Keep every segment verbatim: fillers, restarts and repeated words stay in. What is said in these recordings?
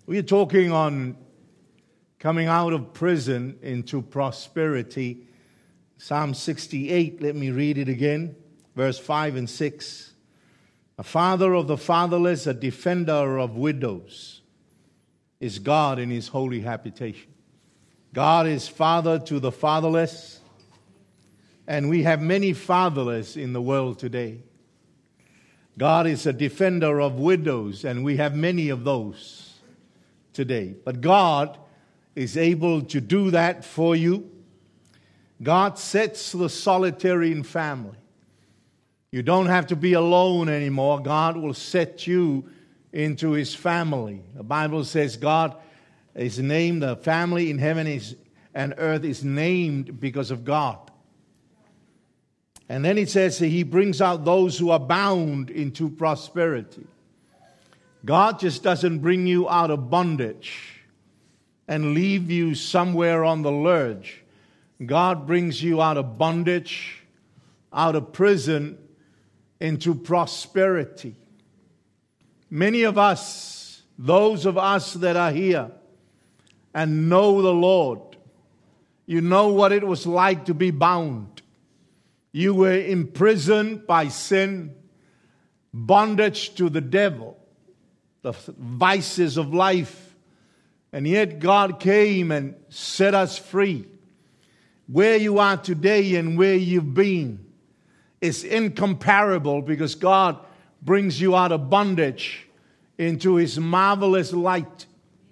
We're talking on coming out of prison into prosperity. Psalm sixty-eight, let me read it again, verse five and six. A father of the fatherless, a defender of widows, is God in his holy habitation. God is father to the fatherless, and we have many fatherless in the world today. God is a defender of widows, and we have many of those today. But God is able to do that for you. God sets the solitary in family. You don't have to be alone anymore. God will set you into His family. The Bible says God is named, the family in heaven is and earth is named because of God. And then it says He brings out those who are bound into prosperity. God just doesn't bring you out of bondage and leave you somewhere on the lurch. God brings you out of bondage, out of prison, into prosperity. Many of us, those of us that are here and know the Lord, you know what it was like to be bound. You were imprisoned by sin, bondage to the devil, the vices of life. And yet God came and set us free. Where you are today and where you've been is incomparable, because God brings you out of bondage into His marvelous light.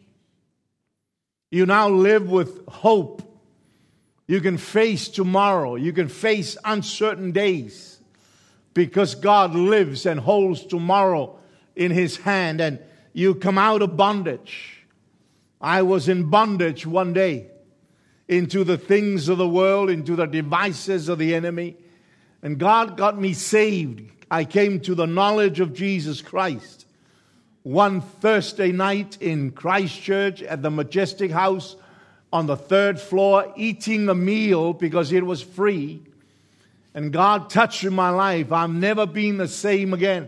You now live with hope. You can face tomorrow. You can face uncertain days, because God lives and holds tomorrow in His hand, and you come out of bondage. I was in bondage one day into the things of the world, into the devices of the enemy, and God got me saved. I came to the knowledge of Jesus Christ one Thursday night in Christchurch at the Majestic House on the third floor, eating a meal because it was free. And God touched my life. I've never been the same again.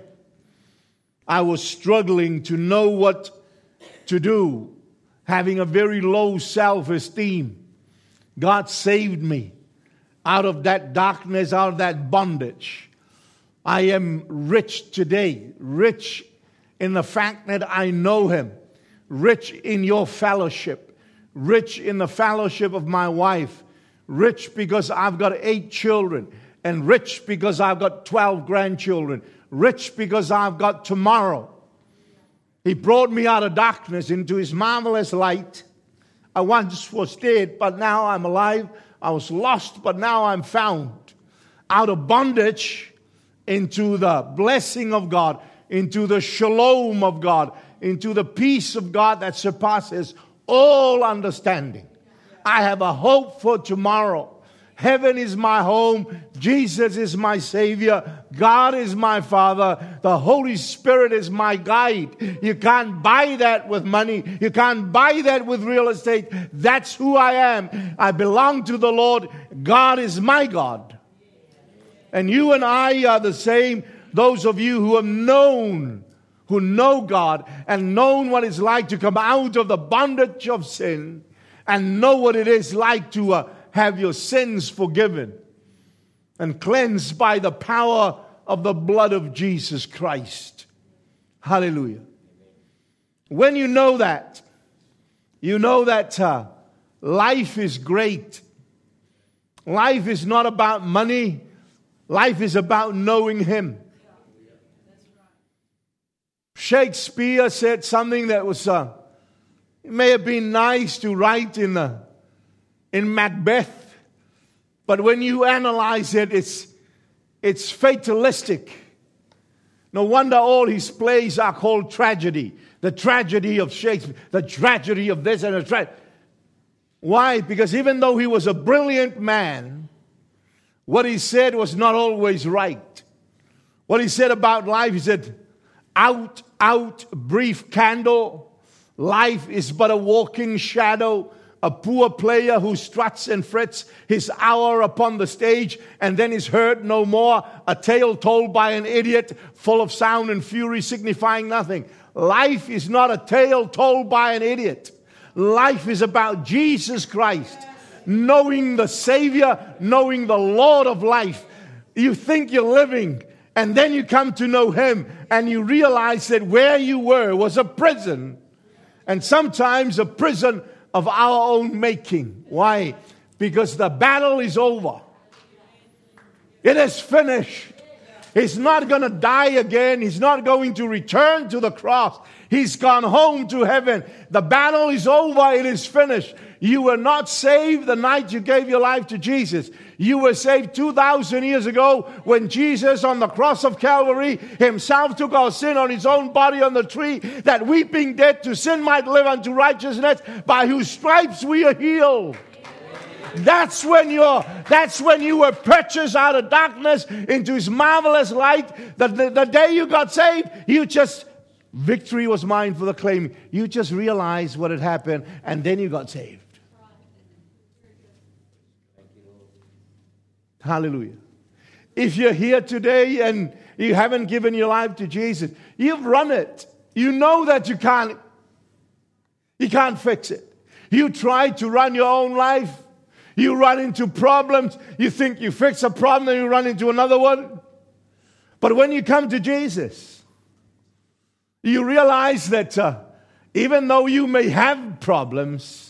I was struggling to know what to do, having a very low self-esteem. God saved me out of that darkness, out of that bondage. I am rich today, rich in the fact that I know Him, rich in your fellowship, rich in the fellowship of my wife, rich because I've got eight children, and rich because I've got twelve grandchildren, rich because I've got tomorrow. He brought me out of darkness into His marvelous light. I once was dead, but now I'm alive. I was lost, but now I'm found. Out of bondage into the blessing of God, into the shalom of God, into the peace of God that surpasses all understanding. I have a hope for tomorrow. Heaven is my home. Jesus is my Savior. God is my Father. The Holy Spirit is my guide. You can't buy that with money. You can't buy that with real estate. That's who I am. I belong to the Lord. God is my God. And you and I are the same. Those of you who have known, who know God and known what it's like to come out of the bondage of sin and know what it is like to uh, have your sins forgiven and cleansed by the power of the blood of Jesus Christ. Hallelujah. When you know that, you know that uh, life is great. Life is not about money. Life is about knowing Him. Shakespeare said something that was, uh, it may have been nice to write in uh, in Macbeth, but when you analyze it, it's it's fatalistic. No wonder all his plays are called tragedy. The tragedy of Shakespeare, the tragedy of this and the tragedy. Why? Because even though he was a brilliant man, what he said was not always right. What he said about life, he said, out, out, brief candle. Life is but a walking shadow. A poor player who struts and frets his hour upon the stage and then is heard no more. A tale told by an idiot, full of sound and fury, signifying nothing. Life is not a tale told by an idiot. Life is about Jesus Christ. Knowing the Savior, knowing the Lord of life. You think you're living, and then you come to know Him, and you realize that where you were was a prison. And sometimes a prison of our own making. Why? Because the battle is over. It is finished. He's not going to die again. He's not going to return to the cross. He's gone home to heaven. The battle is over. It is finished. You were not saved the night you gave your life to Jesus. You were saved two thousand years ago when Jesus on the cross of Calvary Himself took our sin on His own body on the tree, that we being dead to sin might live unto righteousness, by whose stripes we are healed. That's when you're, that's when you were purchased out of darkness into His marvelous light. The, the, the day you got saved, you just, victory was mine for the claim. You just realized what had happened, and then you got saved. Hallelujah. If you're here today and you haven't given your life to Jesus, you've run it. You know that you can't, you can't fix it. You try to run your own life. You run into problems. You think you fix a problem, then you run into another one. But when you come to Jesus, you realize that uh, even though you may have problems,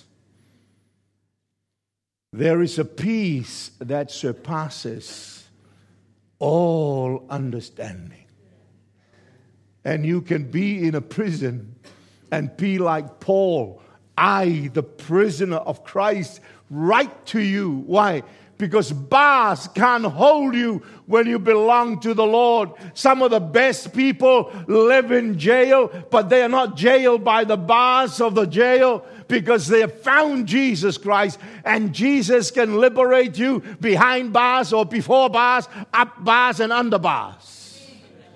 there is a peace that surpasses all understanding. And you can be in a prison and be like Paul, I, the prisoner of Christ, write to you. Why? Because bars can't hold you when you belong to the Lord. Some of the best people live in jail, but they are not jailed by the bars of the jail, because they have found Jesus Christ, and Jesus can liberate you behind bars or before bars, up bars and under bars.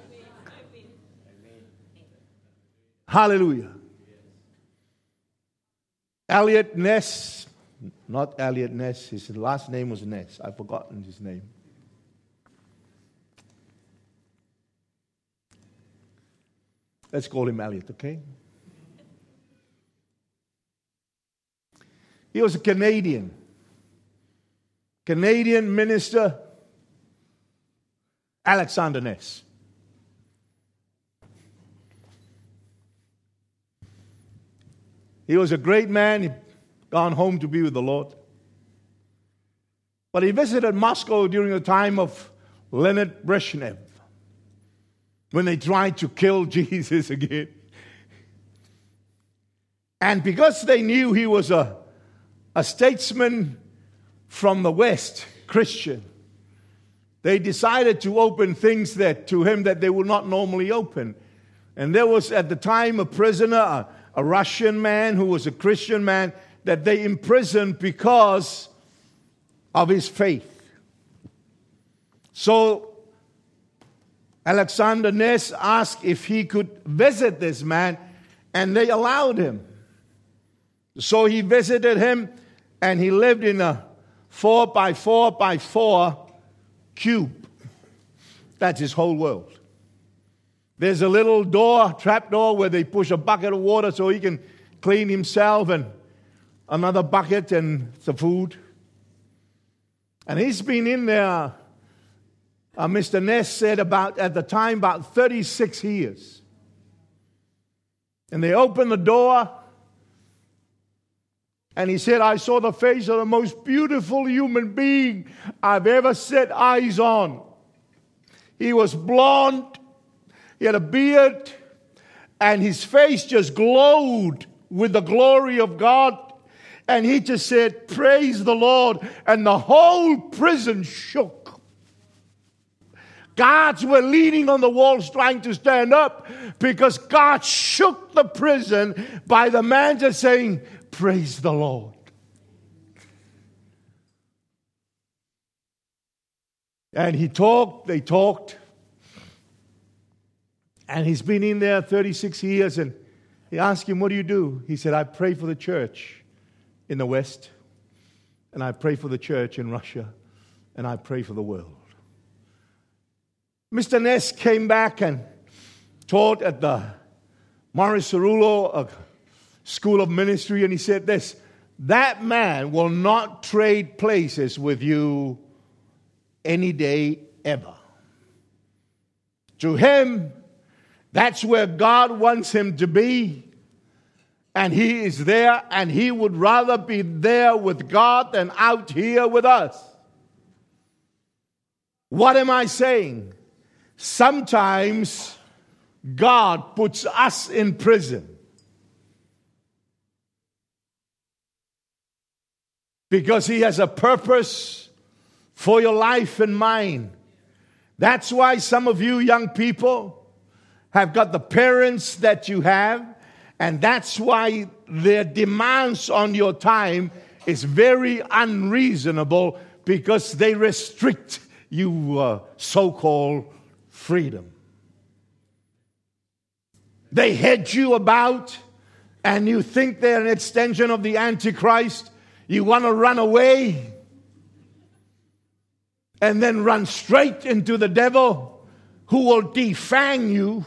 Hallelujah. Elliot Ness, not Elliot Ness, his last name was Ness. I've forgotten his name. Let's call him Elliot, okay? He was a Canadian. Canadian minister, Alexander Ness. He was a great man. He'd gone home to be with the Lord. But he visited Moscow during the time of Leonid Brezhnev, when they tried to kill Jesus again. And because they knew he was a, a statesman from the West, Christian, they decided to open things that to him that they would not normally open. And there was at the time a prisoner, a, a Russian man who was a Christian man, that they imprisoned because of his faith. So Alexander Ness asked if he could visit this man, and they allowed him. So he visited him, and he lived in a four by four by four cube. That's his whole world. There's a little door, trap door, where they push a bucket of water so he can clean himself, and another bucket and some food. And he's been in there, uh, Mister Ness said, about at the time, about thirty-six years. And they opened the door, and he said, I saw the face of the most beautiful human being I've ever set eyes on. He was blonde, he had a beard, and his face just glowed with the glory of God. And he just said, praise the Lord. And the whole prison shook. Guards were leaning on the walls trying to stand up, because God shook the prison by the man just saying, praise the Lord. And he talked, they talked. And he's been in there thirty-six years, and he asked him, what do you do? He said, I pray for the church in the West, and I pray for the church in Russia, and I pray for the world. Mister Ness came back and taught at the Morris Cerullo, a school of ministry, and he said this: that man will not trade places with you any day ever. To him, that's where God wants him to be. And he is there, and he would rather be there with God than out here with us. What am I saying? Sometimes God puts us in prison because he has a purpose for your life and mine. That's why some of you young people have got the parents that you have, and that's why their demands on your time is very unreasonable, because they restrict you uh, so-called freedom. They hedge you about, and you think they're an extension of the Antichrist. You want to run away and then run straight into the devil, who will defang you,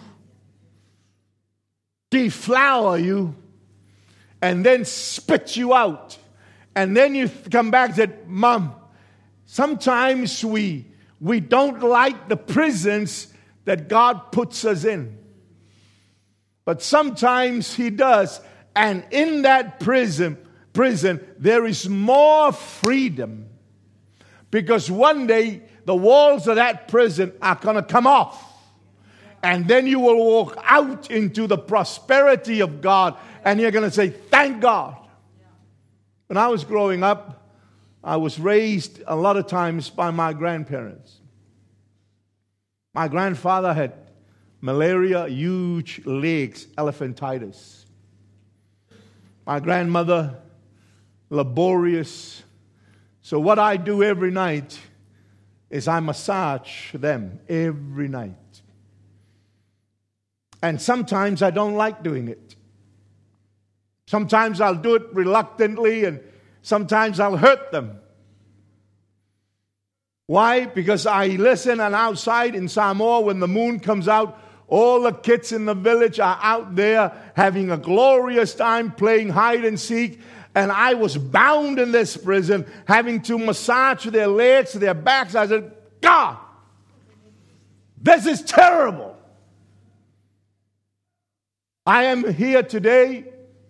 deflower you, and then spit you out. And then you come back and say, Mom, sometimes we, we don't like the prisons that God puts us in. But sometimes he does. And in that prison, prison, there is more freedom. Because one day, the walls of that prison are going to come off. And then you will walk out into the prosperity of God. And you're going to say, thank God. When I was growing up, I was raised a lot of times by my grandparents. My grandfather had malaria, huge legs, elephantitis. My grandmother, laborious. So what I do every night is I massage them every night. And sometimes I don't like doing it. Sometimes I'll do it reluctantly, and sometimes I'll hurt them. Why? Because I listen, and outside in Samoa, when the moon comes out, all the kids in the village are out there having a glorious time playing hide and seek. And I was bound in this prison, having to massage their legs, their backs. I said, God, this is terrible. I am here today.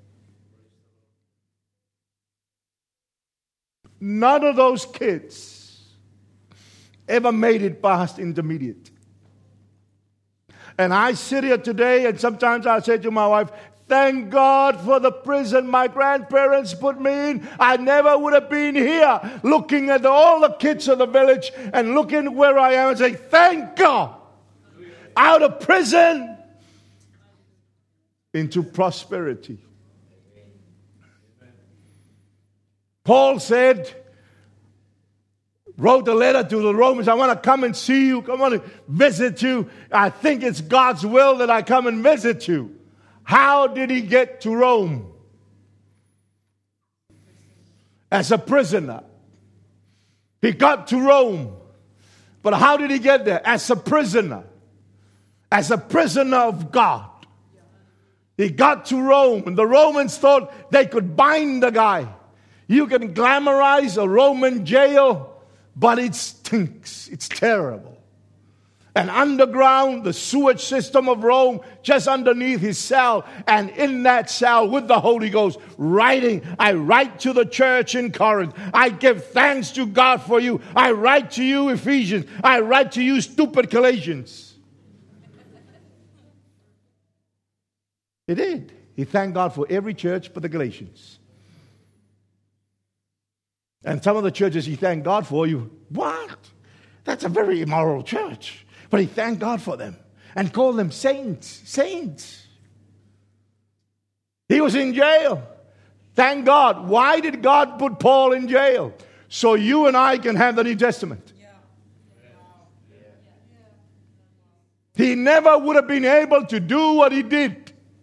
None of those kids ever made it past intermediate. And I sit here today, and sometimes I say to my wife, thank God for the prison my grandparents put me in. I never would have been here looking at all the kids of the village and looking where I am and saying, thank God. Out of prison into prosperity. Paul said, wrote a letter to the Romans, I want to come and see you. I want to visit you. I think it's God's will that I come and visit you. How did he get to Rome? As a prisoner. He got to Rome. But how did he get there? As a prisoner. As a prisoner of God. He got to Rome, and the Romans thought they could bind the guy. You can glamorize a Roman jail, but it stinks. It's terrible. And underground, the sewage system of Rome, just underneath his cell. And in that cell, with the Holy Ghost, writing, I write to the church in Corinth. I give thanks to God for you. I write to you, Ephesians. I write to you, stupid Galatians. He did. He thanked God for every church but the Galatians. And some of the churches he thanked God for, you, what? That's a very immoral church. But he thanked God for them and called them saints. Saints. He was in jail. Thank God. Why did God put Paul in jail? So you and I can have the New Testament. Yeah. He never would have been able to do what he did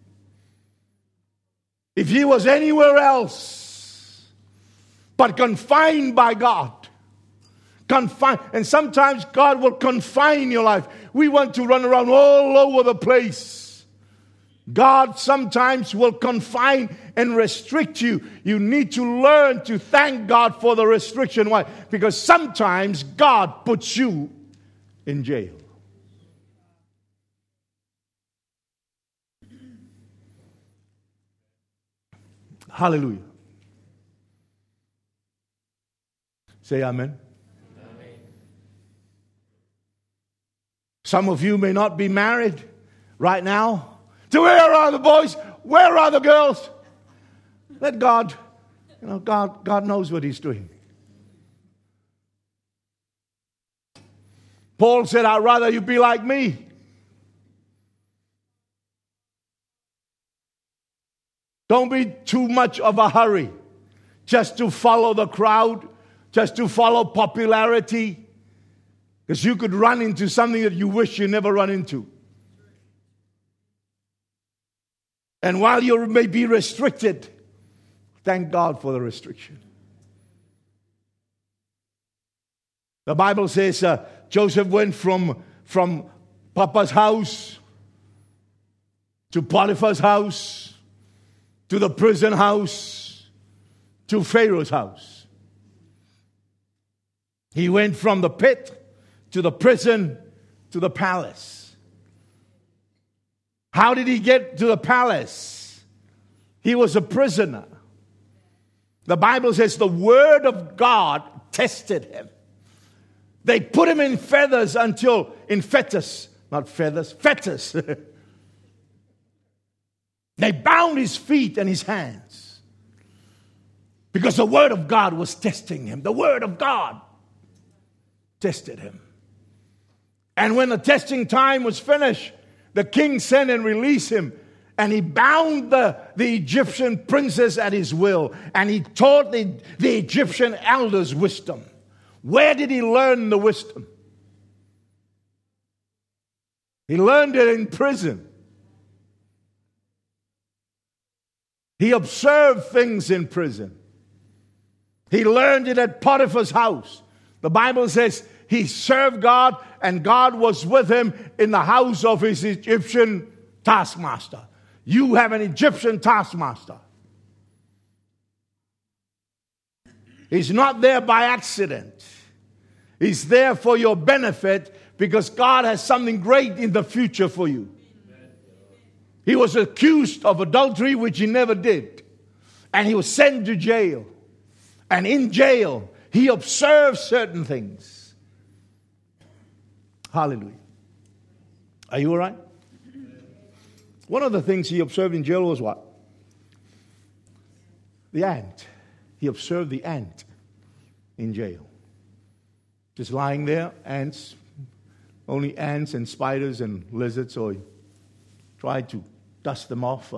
if he was anywhere else but confined by God. Confine, and sometimes God will confine your life. We want to run around all over the place. God sometimes will confine and restrict you. You need to learn to thank God for the restriction. Why? Because sometimes God puts you in jail. Hallelujah. Say amen. Amen. Some of you may not be married right now. So where are the boys? Where are the girls? Let God, you know, God, God knows what He's doing. Paul said, I'd rather you be like me. Don't be too much of a hurry just to follow the crowd, just to follow popularity, because you could run into something that you wish you never run into. And while you may be restricted, thank God for the restriction. The Bible says uh, Joseph went from, from Papa's house to Potiphar's house to the prison house to Pharaoh's house. He went from the pit to the prison to the palace. How did he get to the palace? He was a prisoner. The Bible says the word of God tested him. They put him in feathers until, in fetters, not feathers, fetters. They bound his feet and his hands because the word of God was testing him. The word of God tested him. And when the testing time was finished, the king sent and released him. And he bound the, the Egyptian princess at his will. And he taught the, the Egyptian elders wisdom. Where did he learn the wisdom? He learned it in prison. He observed things in prison. He learned it at Potiphar's house. The Bible says he served God and God was with him in the house of his Egyptian taskmaster. You have an Egyptian taskmaster. He's not there by accident. He's there for your benefit because God has something great in the future for you. He was accused of adultery, which he never did. And he was sent to jail. And in jail, he observed certain things. Hallelujah. Are you all right? One of the things he observed in jail was what? The ant. He observed the ant in jail. Just lying there, ants, only ants and spiders and lizards, so he tried to dust them off.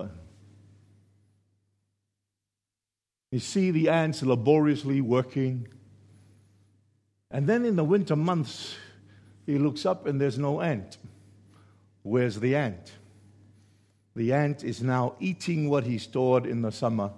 You see the ants laboriously working. And then in the winter months, he looks up and there's no ant. Where's the ant? The ant is now eating what he stored in the summer.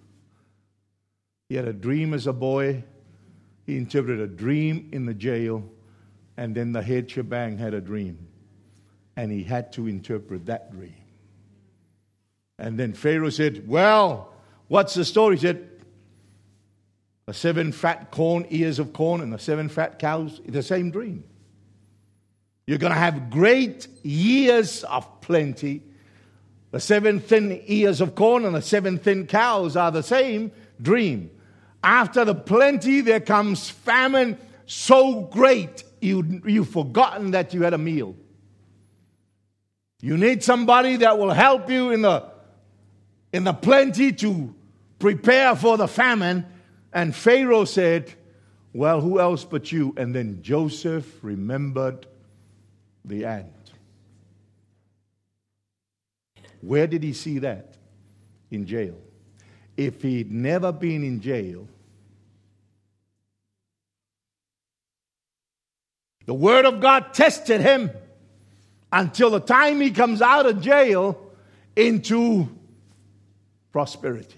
He had a dream as a boy. He interpreted a dream in the jail. And then the head shebang had a dream. And he had to interpret that dream. And then Pharaoh said, well, what's the story? He said, the seven fat corn, ears of corn, and the seven fat cows, it's the same dream. You're going to have great years of plenty. The seven thin ears of corn and the seven thin cows are the same dream. After the plenty, there comes famine so great, you, you've forgotten that you had a meal. You need somebody that will help you in the, in the plenty to prepare for the famine. And Pharaoh said, well, who else but you? And then Joseph remembered the ant. Where did he see that? In jail. If he'd never been in jail, the word of God tested him until the time he comes out of jail into prosperity.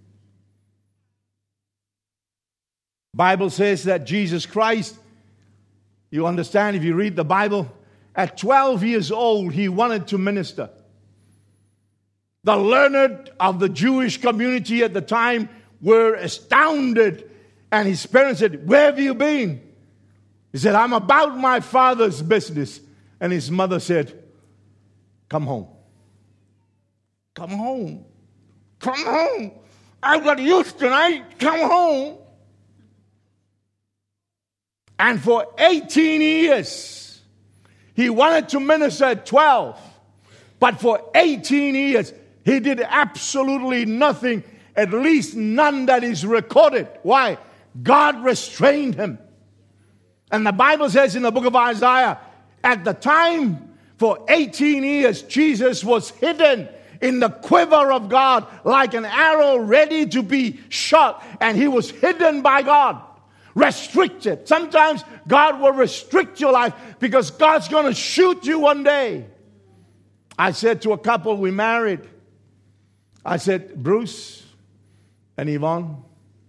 Bible says that Jesus Christ, you understand if you read the Bible, at twelve years old he wanted to minister. The learned of the Jewish community at the time were astounded. And his parents said, "Where have you been?" He said, "I'm about my father's business." And his mother said, "Come home. Come home. Come home. I've got youth tonight. Come home." And for eighteen years, he wanted to minister at twelve. But for eighteen years, he did absolutely nothing, at least none that is recorded. Why? God restrained him. And the Bible says in the book of Isaiah, at the time, for eighteen years, Jesus was hidden in the quiver of God like an arrow ready to be shot. And he was hidden by God, restricted. Sometimes God will restrict your life because God's going to shoot you one day. I said to a couple we married, I said, "Bruce and Yvonne,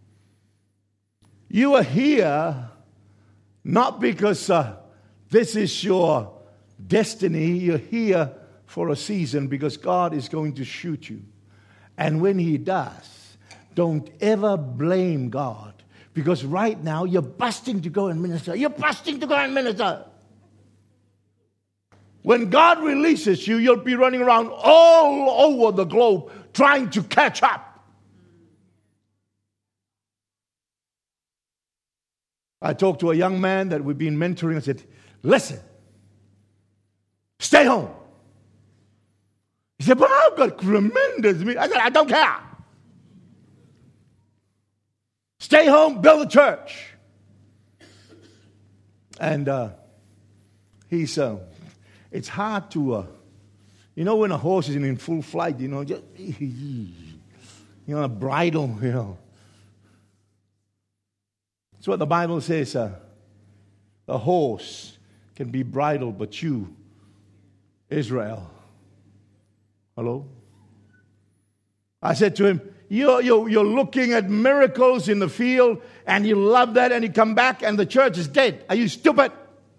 you are here not because uh, this is your destiny. You're here for a season because God is going to shoot you. And when he does, don't ever blame God. Because right now, you're busting to go and minister. You're busting to go and minister. When God releases you, you'll be running around all over the globe trying to catch up. I talked to a young man that we've been mentoring. I said, "Listen, stay home." He said, "But I've got tremendous ministry." I said, "I don't care. Stay home, build a church." And uh, he's, uh, it's hard to, uh, you know, when a horse is in full flight, you know, just, you know, a bridle, you know. That's what the Bible says. Uh, a horse can be bridled, but you, Israel. Hello? I said to him, you're, you're, you're looking at miracles in the field, and you love that, and you come back, and the church is dead. Are you stupid?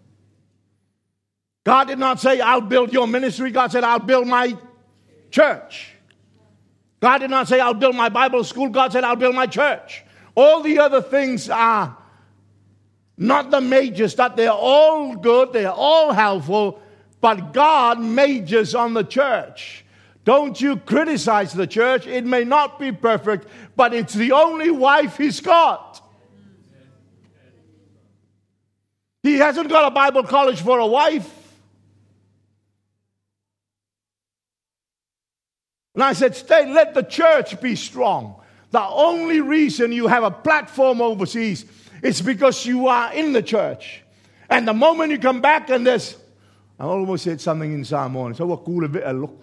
God did not say, "I'll build your ministry." God said, "I'll build my church." God did not say, "I'll build my Bible school." God said, "I'll build my church." All the other things are not the majors, that they're all good, they're all helpful, but God majors on the church. Don't you criticize the church. It may not be perfect, but it's the only wife he's got. He hasn't got a Bible college for a wife. And I said, "Stay, let the church be strong." The only reason you have a platform overseas is because you are in the church. And the moment you come back and there's, I almost said something in Samoan. So what cool a bit of look.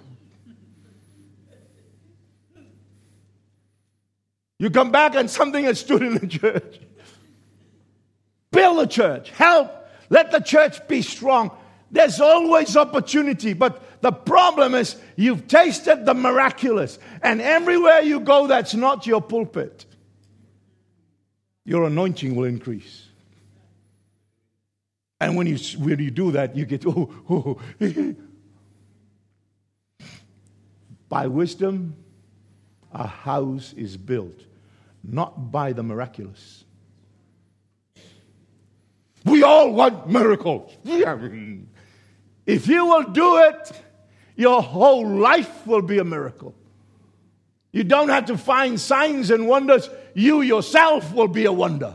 You come back and something has stood in the church. Build the church. Help. Let the church be strong. There's always opportunity. But the problem is you've tasted the miraculous. And everywhere you go, that's not your pulpit. Your anointing will increase. And when you, when you do that, you get, oh, oh. By wisdom, a house is built, not by the miraculous. We all want miracles. If you will do it, your whole life will be a miracle. You don't have to find signs and wonders. You yourself will be a wonder.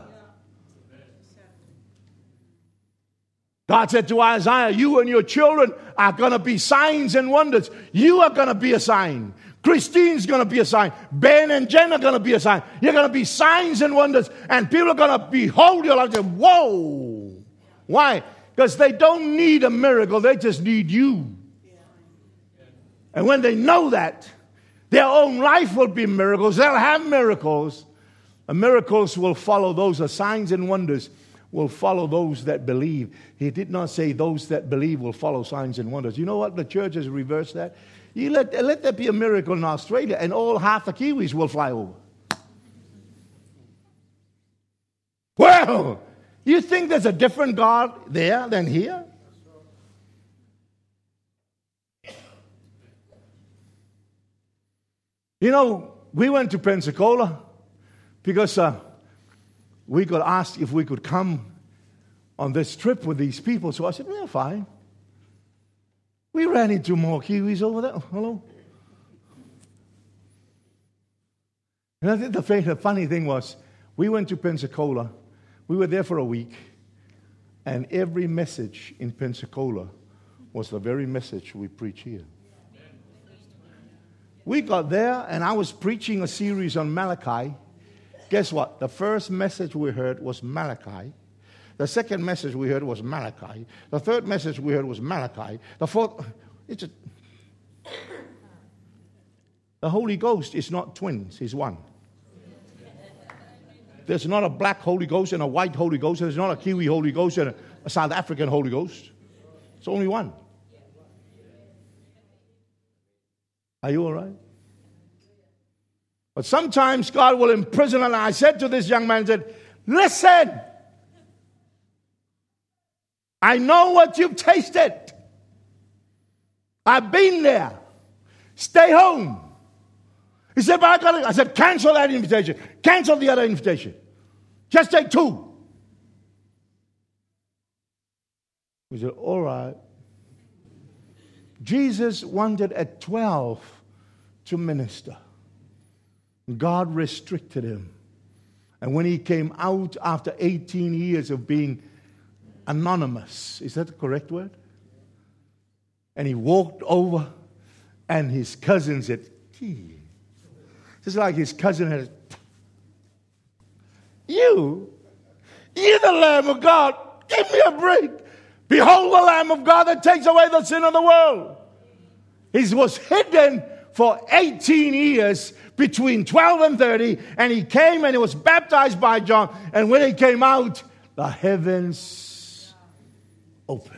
God said to Isaiah, "You and your children are going to be signs and wonders." You are going to be a sign. Christine's going to be a sign. Ben and Jen are going to be a sign. You're going to be signs and wonders. And people are going to behold your life and say, "Whoa." Why? Because they don't need a miracle. They just need you. And when they know that, their own life will be miracles. They'll have miracles. And miracles will follow those. The signs and wonders will follow those that believe. He did not say those that believe will follow signs and wonders. You know what? The church has reversed that. You let, let there be a miracle in Australia and all half the Kiwis will fly over. Well, you think there's a different God there than here? You know, we went to Pensacola because uh, we got asked if we could come on this trip with these people. So I said, well, fine. We ran into more Kiwis over there. Hello. And I think the, the funny thing was, we went to Pensacola. We were there for a week. And every message in Pensacola was the very message we preach here. We got there, and I was preaching a series on Malachi. Guess what? The first message we heard was Malachi. The second message we heard was Malachi. The third message we heard was Malachi. The fourth, it's a, the Holy Ghost is not twins, he's one. There's not a black Holy Ghost and a white Holy Ghost. There's not a Kiwi Holy Ghost and a, a South African Holy Ghost. It's only one. Are you all right? But sometimes God will imprison, and I said to this young man, I said, listen, I know what you've tasted. I've been there. Stay home. He said, but I got to, I said, cancel that invitation. Cancel the other invitation. Just take two. He said, all right. Jesus wanted at twelve to minister. God restricted him. And when he came out after eighteen years of being anonymous, is that the correct word? And he walked over, and his cousin said, gee. Just like his cousin had, you, you're the Lamb of God. Give me a break. Behold the Lamb of God that takes away the sin of the world. He was hidden for eighteen years between twelve and thirty, and he came and he was baptized by John, and when he came out, the heavens opened.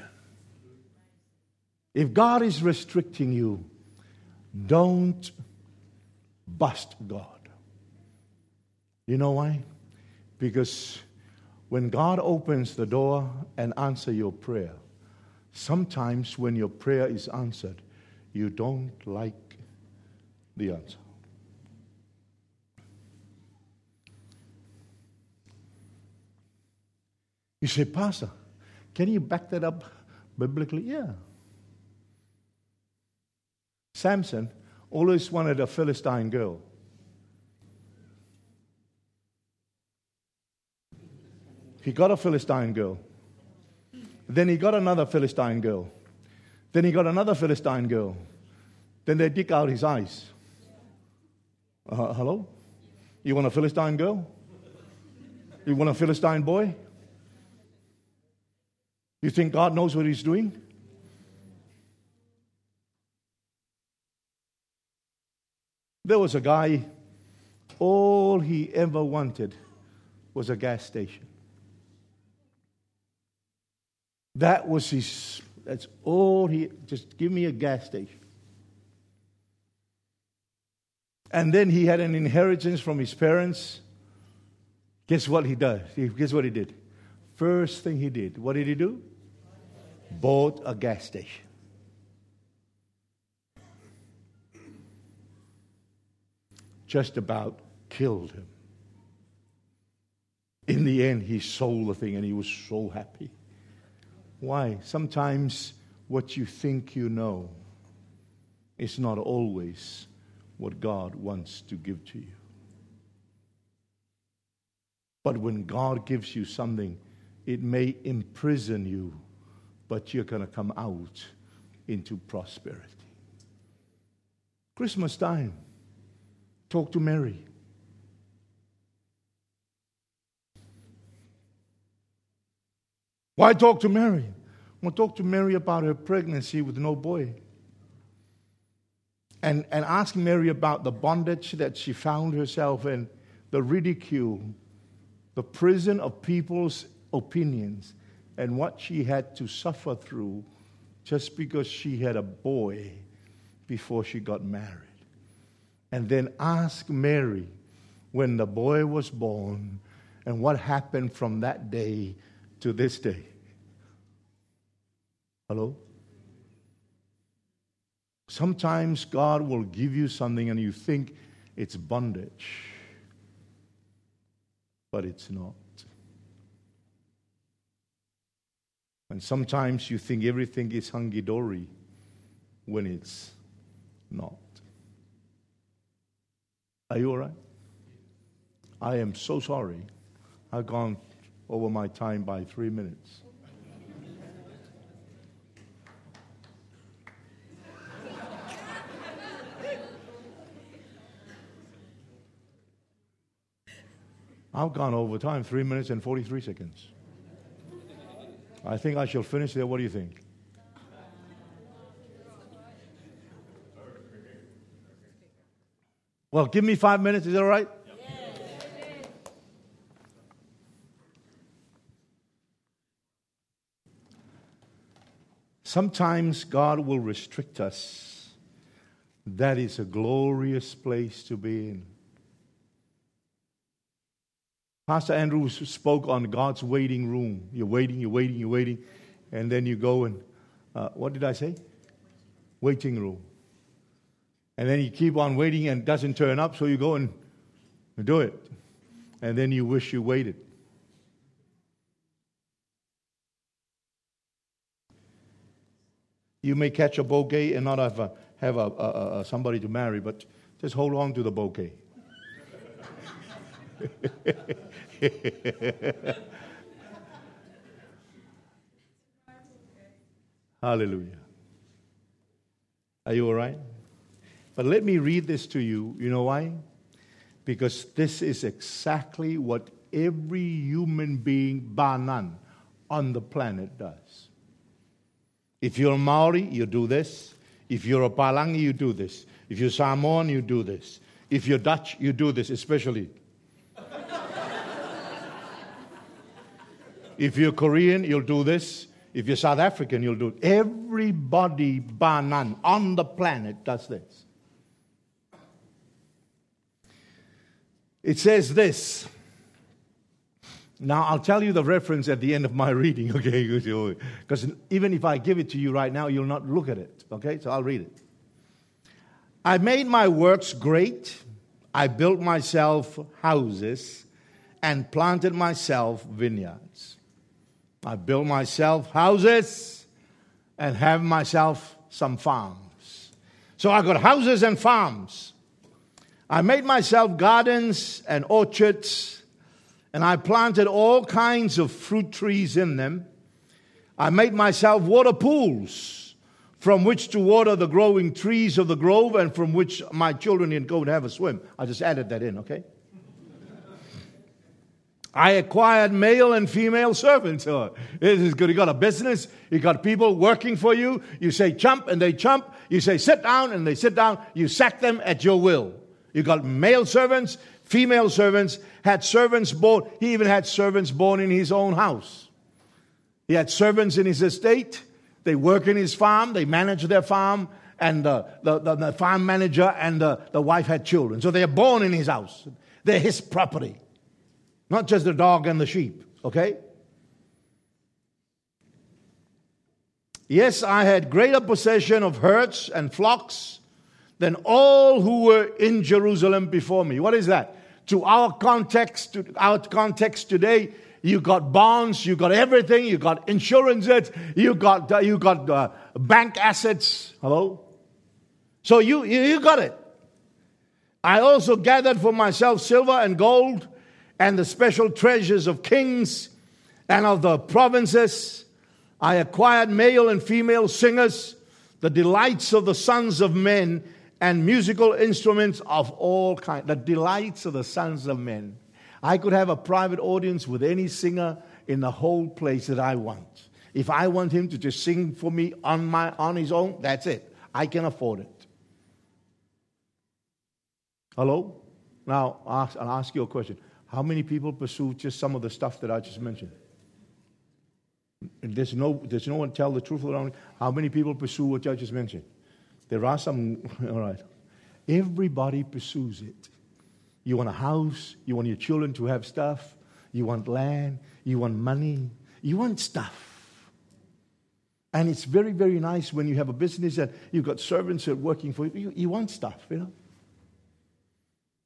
If God is restricting you, don't bust God. You know why? Because when God opens the door and answers your prayer, sometimes when your prayer is answered, you don't like the answer. You say, Pastor, can you back that up biblically? Yeah. Samson always wanted a Philistine girl. He got a Philistine girl. Then he got another Philistine girl. Then he got another Philistine girl. Then they dig out his eyes. Uh, hello? You want a Philistine girl? You want a Philistine boy? You think God knows what he's doing? There was a guy, all he ever wanted was a gas station. That was his, that's all he, just give me a gas station. And then he had an inheritance from his parents. Guess what he does? Guess what he did? First thing he did, what did he do? Bought a gas station. Just about killed him. In the end, he sold the thing and he was so happy. Why? Sometimes what you think you know is not always what God wants to give to you. But when God gives you something, it may imprison you, but you're going to come out into prosperity. Christmas time, talk to Mary. Why talk to Mary? Well, talk to Mary about her pregnancy with no boy. And, and ask Mary about the bondage that she found herself in, the ridicule, the prison of people's opinions, and what she had to suffer through just because she had a boy before she got married. And then ask Mary when the boy was born and what happened from that day to this day. Hello? Sometimes God will give you something and you think it's bondage. But it's not. And sometimes you think everything is hunky-dory when it's not. Are you all right? I am so sorry. I've gone over my time by three minutes. I've gone over time, three minutes and forty-three seconds. I think I shall finish there. What do you think? Well, give me five minutes. Is that all right? Sometimes God will restrict us. That is a glorious place to be in. Pastor Andrew spoke on God's waiting room. You're waiting, you're waiting, you're waiting. And then you go and, uh, what did I say? Waiting room. And then you keep on waiting and it doesn't turn up, so you go and do it. And then you wish you waited. You may catch a bouquet and not have, a, have a, a, a, somebody to marry, but just hold on to the bouquet. Hallelujah. Are you all right? But let me read this to you. You know why? Because this is exactly what every human being, bar none, on the planet does. If you're a Maori, you do this. If you're a Palangi, you do this. If you're Samoan, you do this. If you're Dutch, you do this, especially. If you're Korean, you'll do this. If you're South African, you'll do it. Everybody, bar none, on the planet does this. It says this. Now, I'll tell you the reference at the end of my reading, okay? Because even if I give it to you right now, you'll not look at it, okay? So I'll read it. I made my works great. I built myself houses and planted myself vineyards. I built myself houses and have myself some farms. So I got houses and farms. I made myself gardens and orchards, and I planted all kinds of fruit trees in them. I made myself water pools from which to water the growing trees of the grove and from which my children can go and have a swim. I just added that in, okay? I acquired male and female servants. Oh, this is good. You got a business. You got people working for you. You say jump and they jump. You say sit down and they sit down. You sack them at your will. You got male servants, female servants, had servants born. He even had servants born in his own house. He had servants in his estate. They work in his farm. They manage their farm. And uh, the, the, the farm manager and the, the wife had children. So they are born in his house. They're his property. Not just the dog and the sheep, okay? Yes, I had greater possession of herds and flocks than all who were in Jerusalem before me. What is that? To our context, to our context today, you got bonds, you got everything, you got insurances, you got uh, you got uh, bank assets. Hello? So you, you you got it. I also gathered for myself silver and gold, and the special treasures of kings and of the provinces. I acquired male and female singers, the delights of the sons of men, and musical instruments of all kinds. The delights of the sons of men. I could have a private audience with any singer in the whole place that I want. If I want him to just sing for me on my on his own, that's it. I can afford it. Hello? Now, I'll ask, I'll ask you a question. How many people pursue just some of the stuff that I just mentioned? There's no, there's no one tell the truth around me. How many people pursue what I just mentioned? There are some, all right. Everybody pursues it. You want a house. You want your children to have stuff. You want land. You want money. You want stuff. And it's very, very nice when you have a business and you've got servants that are working for you. You, you want stuff, you know.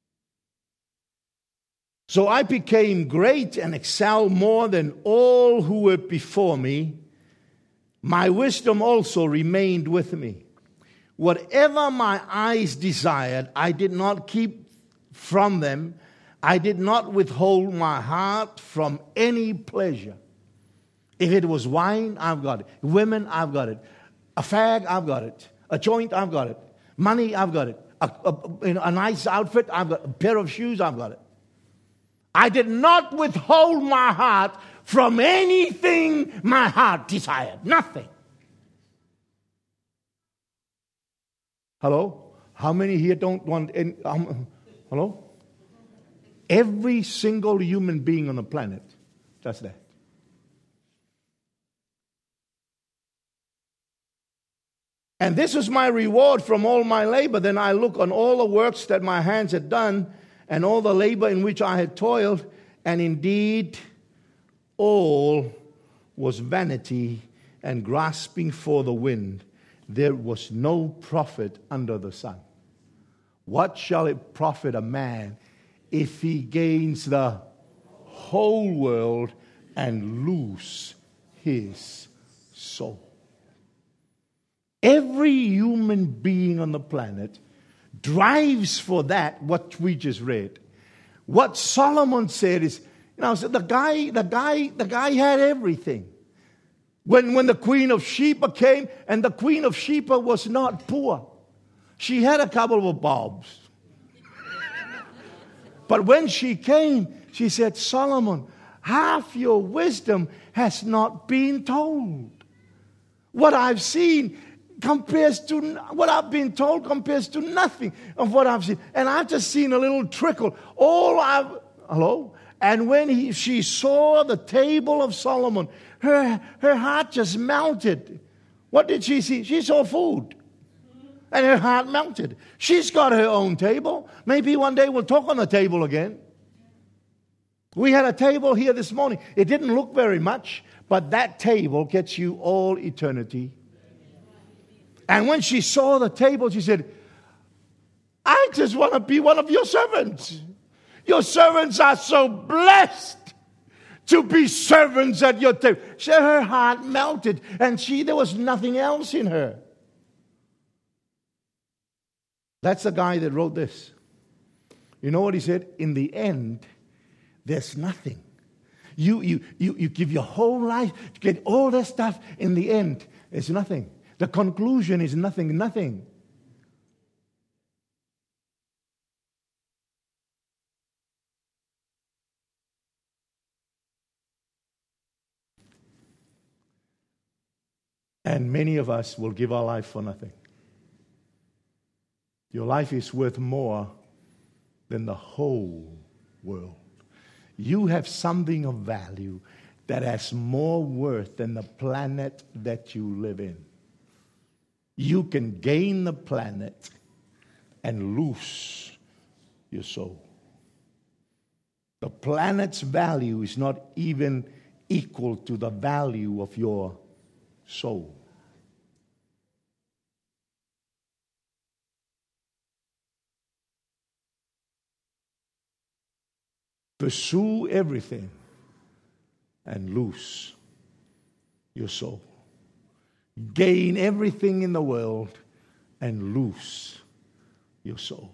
So I became great and excelled more than all who were before me. My wisdom also remained with me. Whatever my eyes desired, I did not keep from them. I did not withhold my heart from any pleasure. If it was wine, I've got it. Women, I've got it. A fag, I've got it. A joint, I've got it. Money, I've got it. A, a, a nice outfit, I've got it. A pair of shoes, I've got it. I did not withhold my heart from anything my heart desired. Nothing. Hello? How many here don't want any? Um, hello? Every single human being on the planet does that. And this was my reward from all my labor. Then I look on all the works that my hands had done, and all the labor in which I had toiled, and indeed all was vanity and grasping for the wind. There was no profit under the sun. What shall it profit a man if he gains the whole world and lose his soul? Every human being on the planet drives for that, what we just read. What Solomon said is, you know, so the guy, the guy, the guy had everything. When, when the Queen of Sheba came, and the Queen of Sheba was not poor. She had a couple of bobs. But when she came, she said, Solomon, half your wisdom has not been told. What I've seen compares to, what I've been told compares to nothing of what I've seen. And I've just seen a little trickle. All I've, hello? And when he, she saw the table of Solomon, her, her heart just melted. What did she see? She saw food. And her heart melted. She's got her own table. Maybe one day we'll talk on the table again. We had a table here this morning. It didn't look very much, but that table gets you all eternity. And when she saw the table, she said, I just want to be one of your servants. Your servants are so blessed to be servants at your table. She, her heart melted, and she there was nothing else in her. That's the guy that wrote this. You know what he said? In the end, there's nothing. You, you, you, you give your whole life to get all that stuff. In the end, there's nothing. The conclusion is nothing, nothing. And many of us will give our life for nothing. Your life is worth more than the whole world. You have something of value that has more worth than the planet that you live in. You can gain the planet and lose your soul. The planet's value is not even equal to the value of your soul. Pursue everything and lose your soul. Gain everything in the world and lose your soul.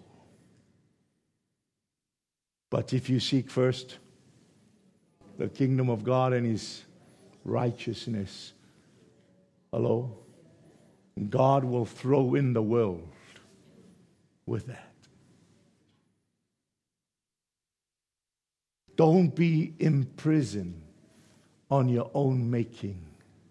But if you seek first the kingdom of God and His righteousness, hello, God will throw in the world with that. Don't be imprisoned on your own making.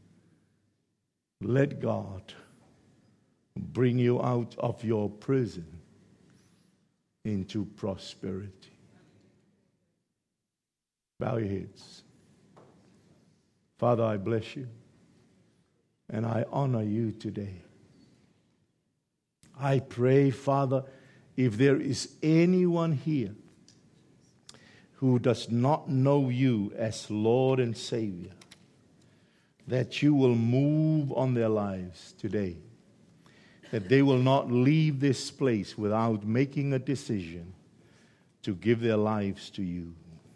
Let God bring you out of your prison into prosperity. Bow your heads. Father, I bless you and I honor you today. I pray, Father, if there is anyone here who does not know you as Lord and Savior, that you will move on their lives today, that they will not leave this place without making a decision to give their lives to you.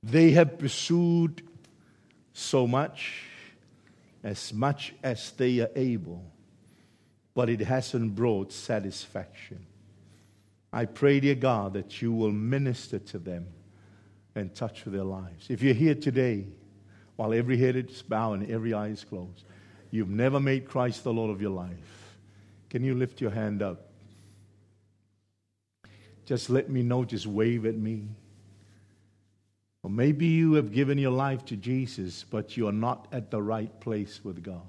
They have pursued so much, as much as they are able, but it hasn't brought satisfaction. I pray, dear God, that you will minister to them and touch their lives. If you're here today, while every head is bowed and every eye is closed, you've never made Christ the Lord of your life, can you lift your hand up? Just let me know, just wave at me. Or maybe you have given your life to Jesus, but you are not at the right place with God.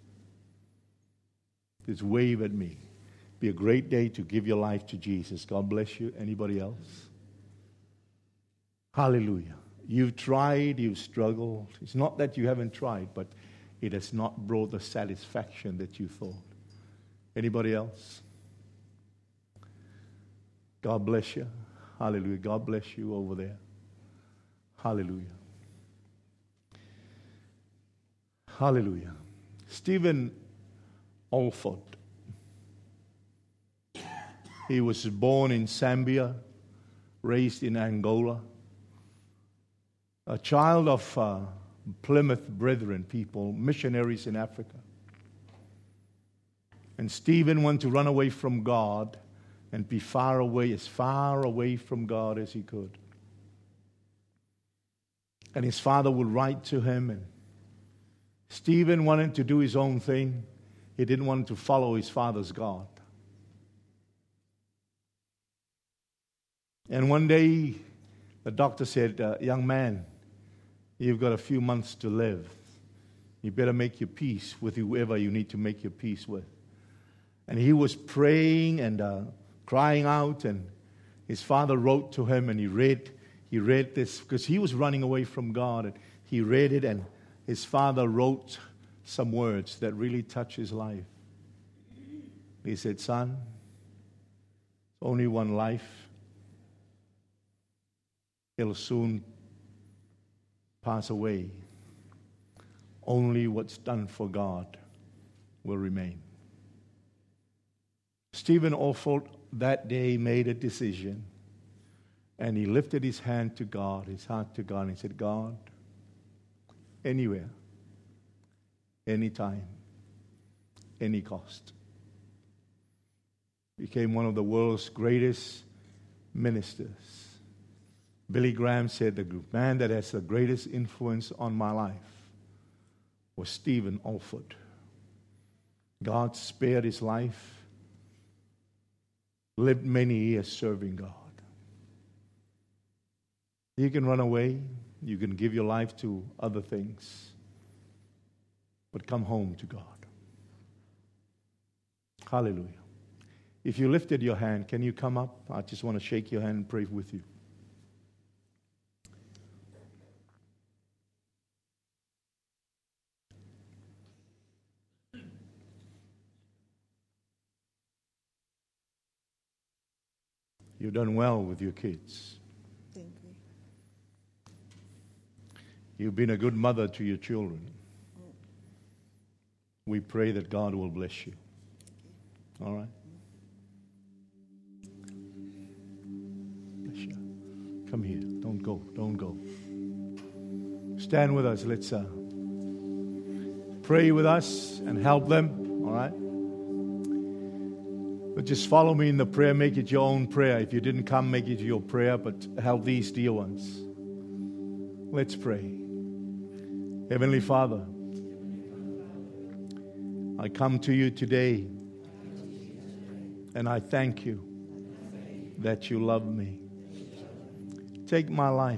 Just wave at me. Be a great day to give your life to Jesus. God bless you. Anybody else? Hallelujah. You've tried, you've struggled. It's not that you haven't tried, but it has not brought the satisfaction that you thought. Anybody else? God bless you. Hallelujah. God bless you over there. Hallelujah. Hallelujah. Stephen Olford. He was born in Zambia, raised in Angola. A child of uh, Plymouth Brethren people, missionaries in Africa. And Stephen wanted to run away from God and be far away, as far away from God as he could. And his father would write to him, and Stephen wanted to do his own thing. He didn't want to follow his father's God. And one day, the doctor said, uh, young man, you've got a few months to live. You better make your peace with whoever you need to make your peace with. And he was praying and uh, crying out, and his father wrote to him, and he read, he read this, because he was running away from God, and he read it, and his father wrote some words that really touched his life. He said, son, only one life. It'll soon pass away. Only what's done for God will remain. Stephen Olford that day made a decision, and he lifted his hand to God, his heart to God, and he said, God, anywhere, anytime, any cost. Became one of the world's greatest ministers. Billy Graham said, the man that has the greatest influence on my life was Stephen Olford. God spared his life, lived many years serving God. You can run away, you can give your life to other things, but come home to God. Hallelujah. If you lifted your hand, can you come up? I just want to shake your hand and pray with you. You've done well with your kids. Thank you. You've been a good mother to your children. We pray that God will bless you. All right? Bless you. Come here. Don't go. Don't go. Stand with us. Let's uh, pray with us and help them. All right? But just follow me in the prayer. Make it your own prayer. If you didn't come, make it your prayer. But help these dear ones. Let's pray. Heavenly Father, I come to you today, and I thank you that you love me. Take my life.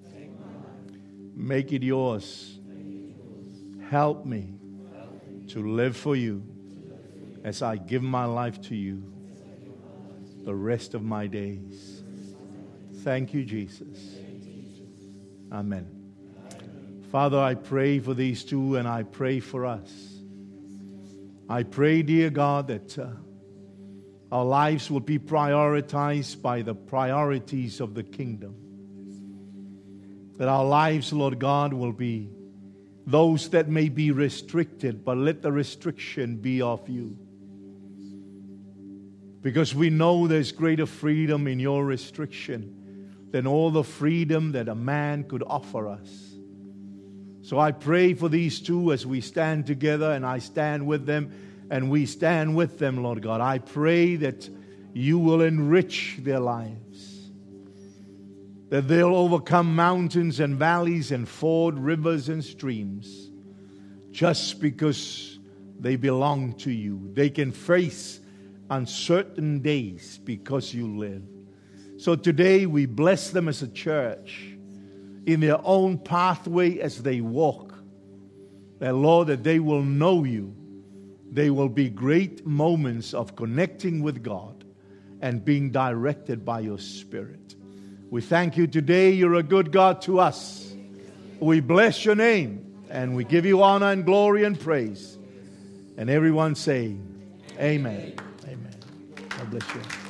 Make it yours. Help me to live for you as I give my life to you the rest of my days. Thank you, Jesus. Amen. Father, I pray for these two, and I pray for us. I pray, dear God, that uh, our lives will be prioritized by the priorities of the kingdom. That our lives, Lord God, will be those that may be restricted, but let the restriction be of you. Because we know there's greater freedom in your restriction. than all the freedom that a man could offer us. So I pray for these two as we stand together, and I stand with them, and we stand with them, Lord God. I pray that you will enrich their lives, that they'll overcome mountains and valleys and ford rivers and streams just because they belong to you. They can face uncertain days because you live. So today we bless them as a church in their own pathway as they walk. That, Lord, that they will know you. They will be great moments of connecting with God and being directed by your Spirit. We thank you today. You're a good God to us. We bless your name and we give you honor and glory and praise. And everyone saying, Amen. Amen. God bless you.